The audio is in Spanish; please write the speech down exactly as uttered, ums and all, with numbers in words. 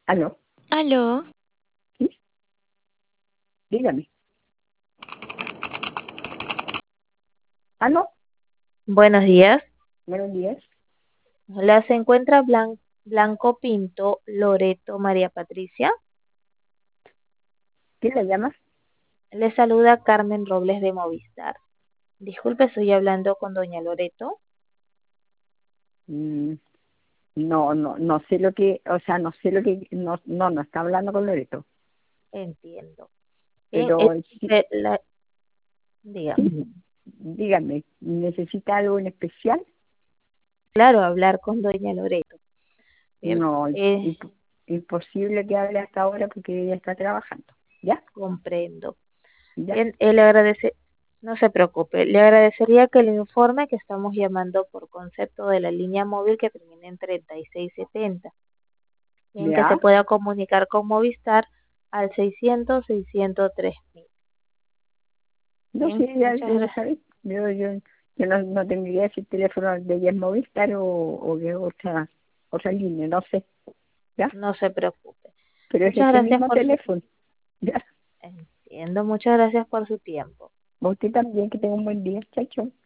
Aló, Aló, sí, dígame. Aló, buenos días. buenos días. Hola, se encuentra Blan- Blanco Pinto Loreto María Patricia. ¿Quién le llama? Le saluda Carmen Robles de Movistar. Disculpe, estoy hablando con doña Loreto. Mm, no, no, no sé lo que, o sea, no sé lo que, no, no, no está hablando con Loreto, Entiendo. Bien, pero sí, este, la- dígame. sí, dígame, ¿necesita algo en especial? Claro, hablar con doña Loreto. Bien, No, eh, imp- imposible que hable hasta ahora porque ella está trabajando. ¿Ya? comprendo. ¿Ya? Bien, él le agradece, no se preocupe, le agradecería que le informe que estamos llamando por concepto de la línea móvil que termina en treinta y seis setenta. En que se ¿Ya? pueda comunicar con Movistar al seiscientos, seiscientos tres mil. No Bien, sé, ella, muchas ella gracias. sabe. Yo, yo, yo no, no tengo idea si el teléfono de ella es Movistar o, o de otra, otra línea, no sé. ¿Ya? No se preocupe. Pero es Muchas este gracias mismo por su teléfono. ¿Ya? entiendo, muchas gracias por su tiempo. A usted también, que tenga un buen día. Chao, chao.